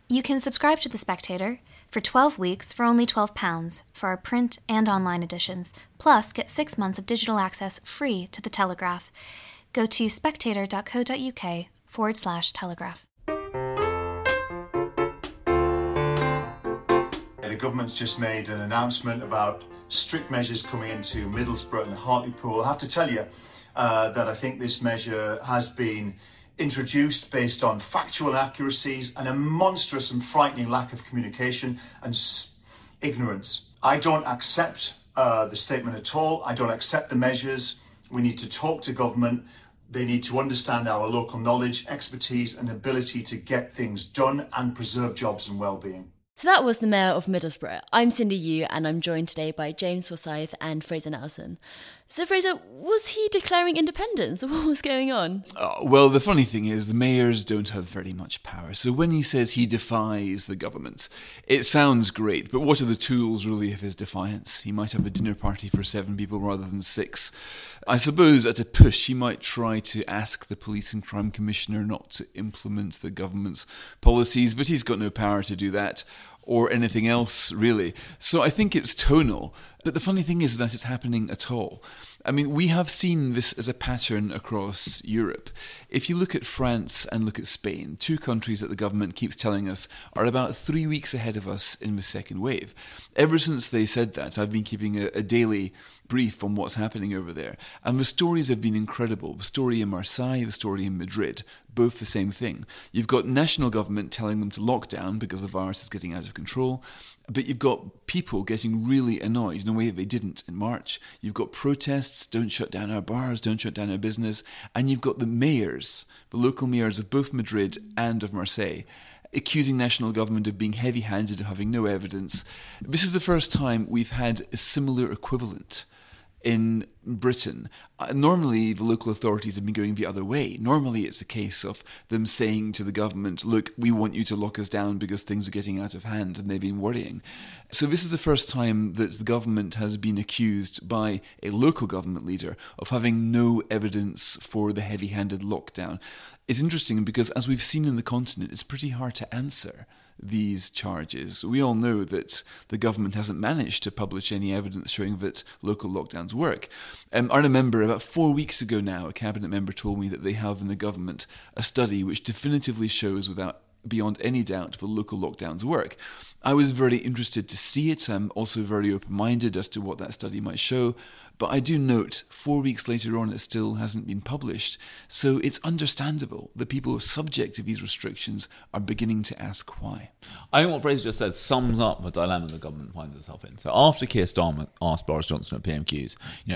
You can subscribe to The Spectator for 12 weeks for only £12 for our print and online editions, plus get 6 months of digital access free to The Telegraph. Go to spectator.co.uk/Telegraph. The government's just made an announcement about strict measures coming into Middlesbrough and Hartlepool. I have to tell you that I think this measure has been introduced based on factual inaccuracies and a monstrous and frightening lack of communication and ignorance. I don't accept the statement at all. I don't accept the measures. We need to talk to government. They need to understand our local knowledge, expertise and ability to get things done and preserve jobs and well-being. So that was the Mayor of Middlesbrough. I'm Cindy Yu, and I'm joined today by James Forsyth and Fraser Nelson. So Fraser, was he declaring independence? What was going on? Well, the funny thing is the mayors don't have very much power. So when he says he defies the government, it sounds great, but what are the tools really of his defiance? He might have a dinner party for 7 people rather than 6. I suppose at a push he might try to ask the Police and Crime Commissioner not to implement the government's policies, but he's got no power to do that. Or anything else, really. So I think it's tonal. But the funny thing is that it's happening at all. I mean, we have seen this as a pattern across Europe. If you look at France and look at Spain, 2 countries that the government keeps telling us are about 3 weeks ahead of us in the second wave. Ever since they said that, I've been keeping a daily brief on what's happening over there. And the stories have been incredible. The story in Marseille, the story in Madrid, both the same thing. You've got national government telling them to lock down because the virus is getting out of control. But you've got people getting really annoyed in a way that they didn't in March. You've got protests, don't shut down our bars, don't shut down our business. And you've got the mayors, the local mayors of both Madrid and of Marseille, accusing national government of being heavy-handed and having no evidence. This is the first time we've had a similar equivalent in Britain. Normally, the local authorities have been going the other way. Normally, it's a case of them saying to the government, look, we want you to lock us down because things are getting out of hand, and they've been worrying. So this is the first time that the government has been accused by a local government leader of having no evidence for the heavy-handed lockdown. It's interesting because, as we've seen in the continent, it's pretty hard to answer these charges. We all know that the government hasn't managed to publish any evidence showing that local lockdowns work. I remember about 4 weeks ago now, a cabinet member told me that they have in the government a study which definitively shows beyond any doubt the local lockdowns work. I was very interested to see it. I'm also very open-minded as to what that study might show. But I do note, 4 weeks later on, it still hasn't been published. So it's understandable that people subject to these restrictions are beginning to ask why. I think what Fraser just said sums up the dilemma the government finds itself in. So after Keir Starmer asked Boris Johnson at PMQs,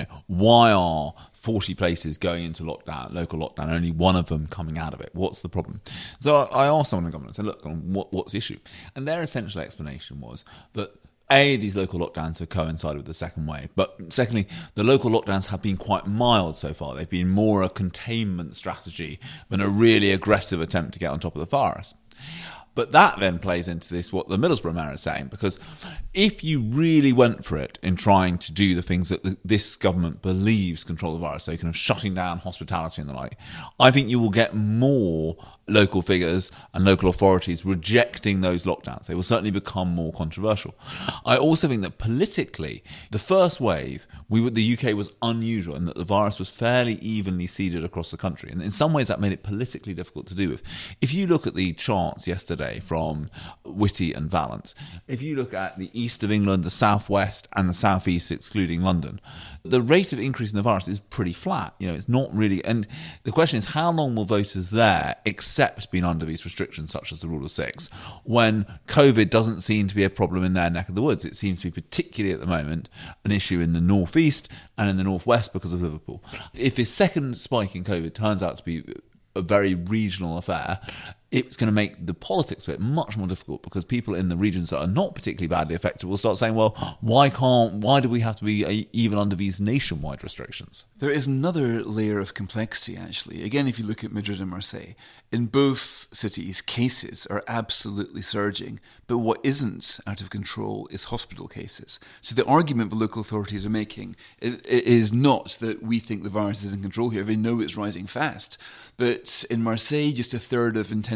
why are 40 places going into lockdown, local lockdown, only one of them coming out of it? What's the problem? So I asked someone in the government, I said, look, what's the issue? And their essential explanation was that A, these local lockdowns have coincided with the second wave. But secondly, the local lockdowns have been quite mild so far. They've been more a containment strategy than a really aggressive attempt to get on top of the virus. But that then plays into this, what the Middlesbrough mayor is saying, because if you really went for it in trying to do the things that this government believes control the virus, so kind of shutting down hospitality and the like, I think you will get more local figures and local authorities rejecting those lockdowns. They will certainly become more controversial. I also think that politically, the first wave, the UK was unusual in that the virus was fairly evenly seeded across the country. And in some ways, that made it politically difficult to do with. If you look at the charts yesterday from Whitty and Valence, if you look at the east of England, the southwest and the southeast, excluding London, the rate of increase in the virus is pretty flat. It's not really. And the question is, how long will voters there accept being under these restrictions, such as the rule of 6, when COVID doesn't seem to be a problem in their neck of the woods? It seems to be, particularly at the moment, an issue in the northeast and in the northwest because of Liverpool. If this second spike in COVID turns out to be a very regional affair, it's going to make the politics of it much more difficult, because people in the regions that are not particularly badly affected will start saying, well, why do we have to be even under these nationwide restrictions? There is another layer of complexity, actually. Again, if you look at Madrid and Marseille, in both cities, cases are absolutely surging, but what isn't out of control is hospital cases. So the argument the local authorities are making is not that we think the virus is in control here. They know it's rising fast. But in Marseille, just a third of intensive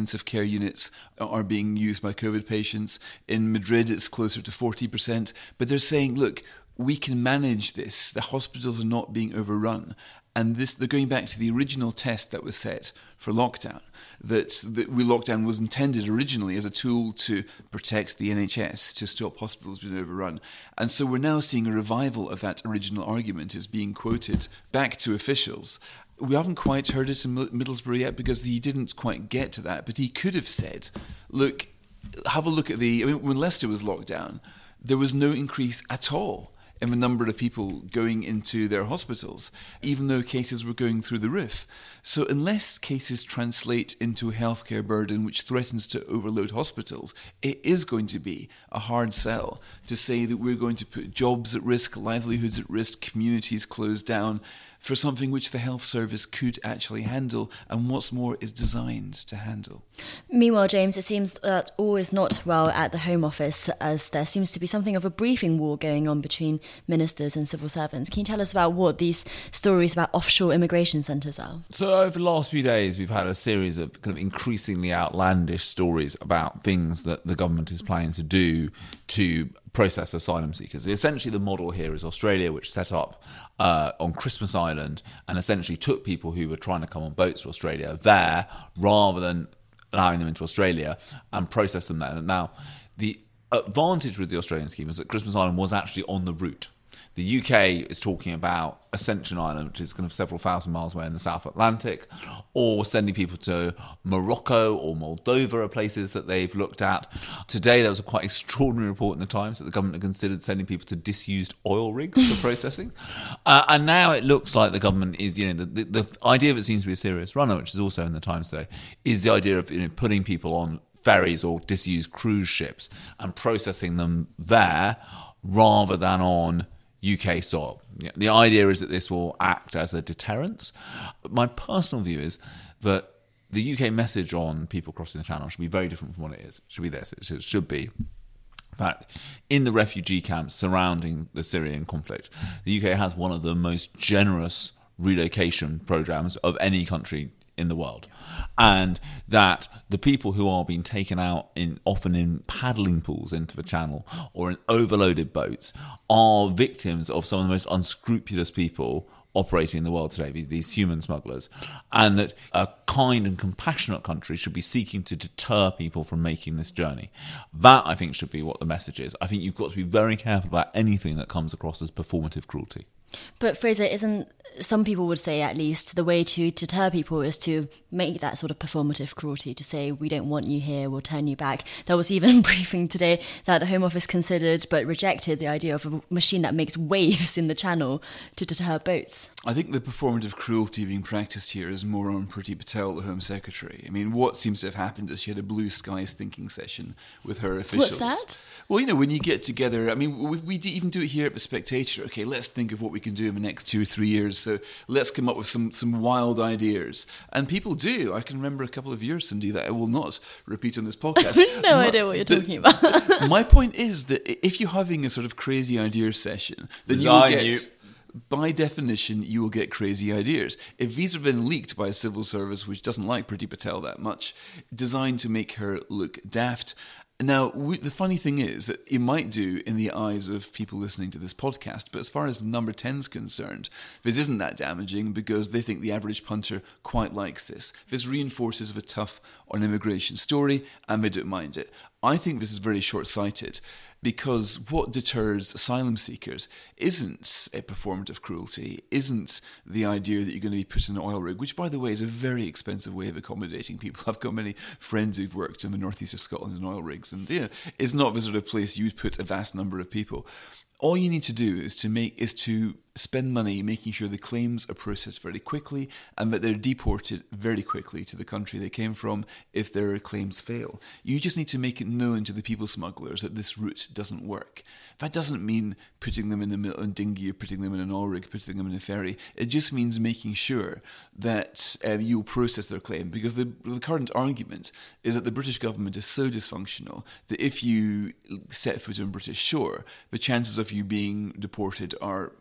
intensive care units are being used by COVID patients. In Madrid, it's closer to 40%. But they're saying, look, we can manage this. The hospitals are not being overrun. And they're going back to the original test that was set for lockdown, that lockdown was intended originally as a tool to protect the NHS, to stop hospitals being overrun. And so we're now seeing a revival of that original argument is being quoted back to officials. We haven't quite heard it in Middlesbrough yet because he didn't quite get to that, but he could have said, look, have a look at when Leicester was locked down, there was no increase at all in the number of people going into their hospitals, even though cases were going through the roof. So unless cases translate into a healthcare burden which threatens to overload hospitals, it is going to be a hard sell to say that we're going to put jobs at risk, livelihoods at risk, communities closed down, for something which the health service could actually handle, and what's more, is designed to handle. Meanwhile, James, it seems that all is not well at the Home Office, as there seems to be something of a briefing war going on between ministers and civil servants. Can you tell us about what these stories about offshore immigration centres are? So over the last few days, we've had a series of kind of increasingly outlandish stories about things that the government is planning to do to process asylum seekers. Essentially, the model here is Australia, which set up on Christmas Island and essentially took people who were trying to come on boats to Australia there rather than allowing them into Australia and process them there. Now, the advantage with the Australian scheme is that Christmas Island was actually on the route. The UK is talking about Ascension Island, which is kind of several thousand miles away in the South Atlantic, or sending people to Morocco or Moldova are places that they've looked at. Today, there was a quite extraordinary report in the Times that the government had considered sending people to disused oil rigs for processing. And now it looks like the government is, the idea of it seems to be a serious runner, which is also in the Times today, is the idea of putting people on ferries or disused cruise ships and processing them there rather than on UK soil. The idea is that this will act as a deterrence. My personal view is that the UK message on people crossing the channel should be very different from what it is. It should be this. It should be that in the refugee camps surrounding the Syrian conflict, the UK has one of the most generous relocation programs of any country in the world, and that the people who are being taken out often in paddling pools into the channel or in overloaded boats are victims of some of the most unscrupulous people operating in the world today, these human smugglers, and that a kind and compassionate country should be seeking to deter people from making this journey. That, I think, should be what the message is. I think you've got to be very careful about anything that comes across as performative cruelty. But Fraser, some people would say at least the way to deter people is to make that sort of performative cruelty, to say we don't want you here, we'll turn you back. There was even a briefing today that the Home Office considered but rejected the idea of a machine that makes waves in the channel to deter boats. I think the performative cruelty being practiced here is more on Priti Patel, the Home Secretary. I mean, what seems to have happened is she had a blue skies thinking session with her officials. What's that? Well, when you get together, I mean, we even do it here at The Spectator. Okay, let's think of what we can do in the next 2 or 3 years. So let's come up with some wild ideas. And people do. I can remember a couple of years, Cindy, that I will not repeat on this podcast. No idea what you're talking about. My point is that if you're having a sort of crazy idea session, then you will get... By definition, you will get crazy ideas. If these have been leaked by a civil service which doesn't like Priti Patel that much, designed to make her look daft. Now, the funny thing is that it might do in the eyes of people listening to this podcast, but as far as Number 10's concerned, this isn't that damaging because they think the average punter quite likes this. This reinforces the tough on immigration story, and they don't mind it. I think this is very short-sighted, because what deters asylum seekers isn't a performative cruelty, isn't the idea that you're going to be put in an oil rig, which, by the way, is a very expensive way of accommodating people. I've got many friends who've worked in the northeast of Scotland in oil rigs, and it's not the sort of place you would put a vast number of people. All you need to do is to spend money making sure the claims are processed very quickly and that they're deported very quickly to the country they came from if their claims fail. You just need to make it known to the people smugglers that this route doesn't work. That doesn't mean putting them in the middle of a dinghy or putting them in an oil rig, putting them in a ferry. It just means making sure that you'll process their claim, because the current argument is that the British government is so dysfunctional that if you set foot on British shore, the chances of you being deported are pretty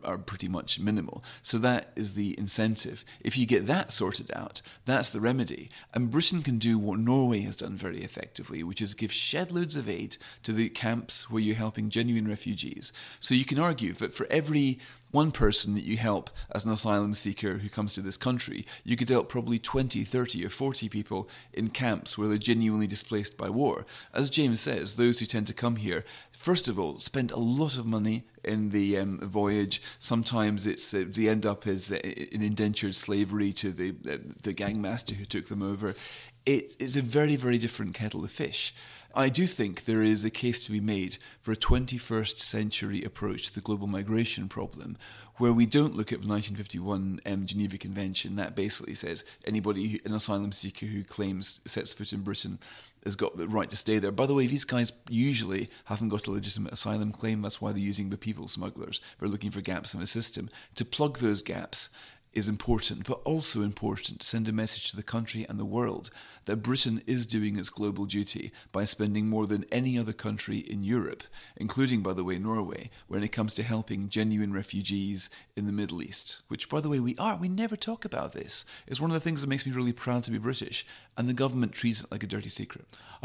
pretty much minimal. So that is the incentive. If you get that sorted out, that's the remedy. And Britain can do what Norway has done very effectively, which is give shed loads of aid to the camps where you're helping genuine refugees. So you can argue that for every one person that you help as an asylum seeker who comes to this country, you could help probably 20, 30 or 40 people in camps where they're genuinely displaced by war. As James says, those who tend to come here, first of all, spend a lot of money in the voyage. Sometimes it's they end up as in indentured slavery to the gangmaster who took them over. It is a very, very different kettle of fish. I do think there is a case to be made for a 21st century approach to the global migration problem, where we don't look at the 1951 Geneva Convention that basically says anybody, an asylum seeker who sets foot in Britain, has got the right to stay there. By the way, these guys usually haven't got a legitimate asylum claim. That's why they're using the people smugglers. They're looking for gaps in the system. To plug those gaps is important, but also important to send a message to the country and the world that Britain is doing its global duty by spending more than any other country in Europe, including, by the way, Norway, when it comes to helping genuine refugees in the Middle East, which, by the way, we are. We never talk about this. It's one of the things that makes me really proud to be British, and the government treats it like a dirty secret.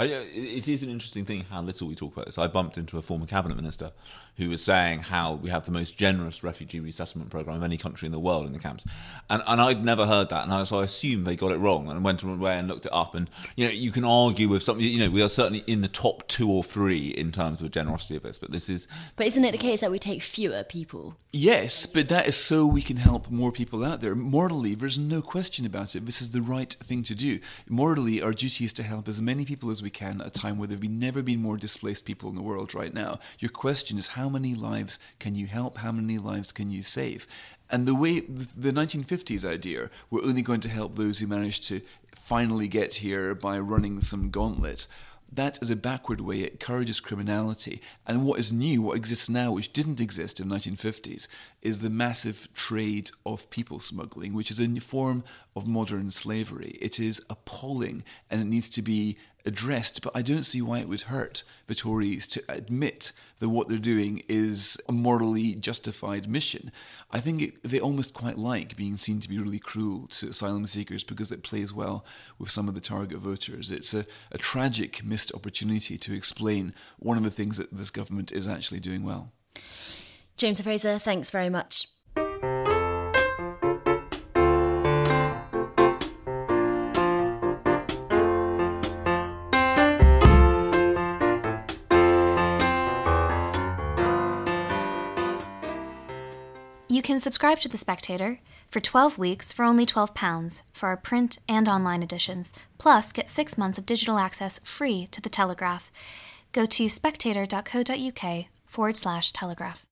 It is an interesting thing how little we talk about this. I bumped into a former cabinet minister who was saying how we have the most generous refugee resettlement programme of any country in the world in the camps. And I'd never heard that, and so I assumed they got it wrong, and went away and looked it up. And you can argue with something. We are certainly in the top 2 or 3 in terms of the generosity of this. But isn't it the case that we take fewer people? Yes, but that is so we can help more people out there. Morally, there's no question about it. This is the right thing to do. Morally, our duty is to help as many people as we can at a time where there have never been more displaced people in the world right now. Your question is, how many lives can you help? How many lives can you save? And the way the 1950s idea, we're only going to help those who managed to finally get here by running some gauntlet, that is a backward way. It encourages criminality. And what is new, what exists now, which didn't exist in the 1950s, is the massive trade of people smuggling, which is a form of modern slavery. It is appalling, and it needs to be addressed, but I don't see why it would hurt the Tories to admit that what they're doing is a morally justified mission. I think they almost quite like being seen to be really cruel to asylum seekers because it plays well with some of the target voters. It's a tragic missed opportunity to explain one of the things that this government is actually doing well. James Fraser, thanks very much. You can subscribe to The Spectator for 12 weeks for only £12 for our print and online editions, plus get 6 months of digital access free to The Telegraph. Go to spectator.co.uk/Telegraph.